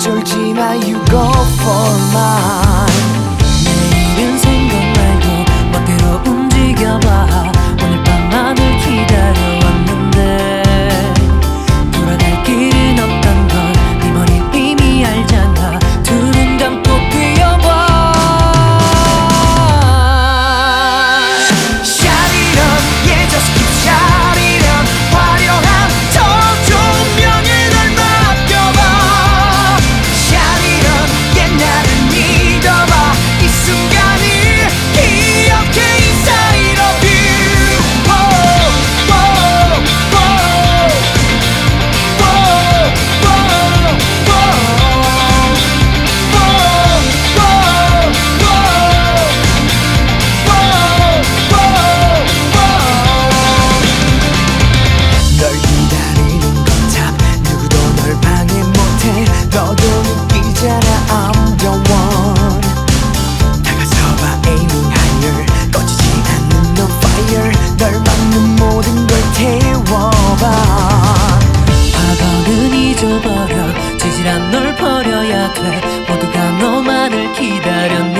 쫄지 마 you go for mine. 내일은 생각 말고 멋대로 움직여봐. 오늘 밤만을 기다려왔는데 돌아갈 길은 없단 걸 네 머린 이미 알잖아. 두 눈 감고 뛰어봐. 샤리런 yeah just keep 샤리런 화려한 더 좋은 명예 널 맡겨봐. 샤리런 yeah 나를 믿어봐. 이 순간을 기억해 inside of you. Whoa, whoa, whoa. Whoa, whoa, whoa. Whoa, whoa, whoa. 널 기다리는 건 참 누구도 널 방해 못해. 너도 느끼잖아 I'm the one. 다가서봐 aiming higher. 꺼지지 않는 on fire. 널 막는 모든 걸 태워봐. 과거는 잊어버려. 지질한 널 버려야 돼. 모두가 너만을 기다렸는데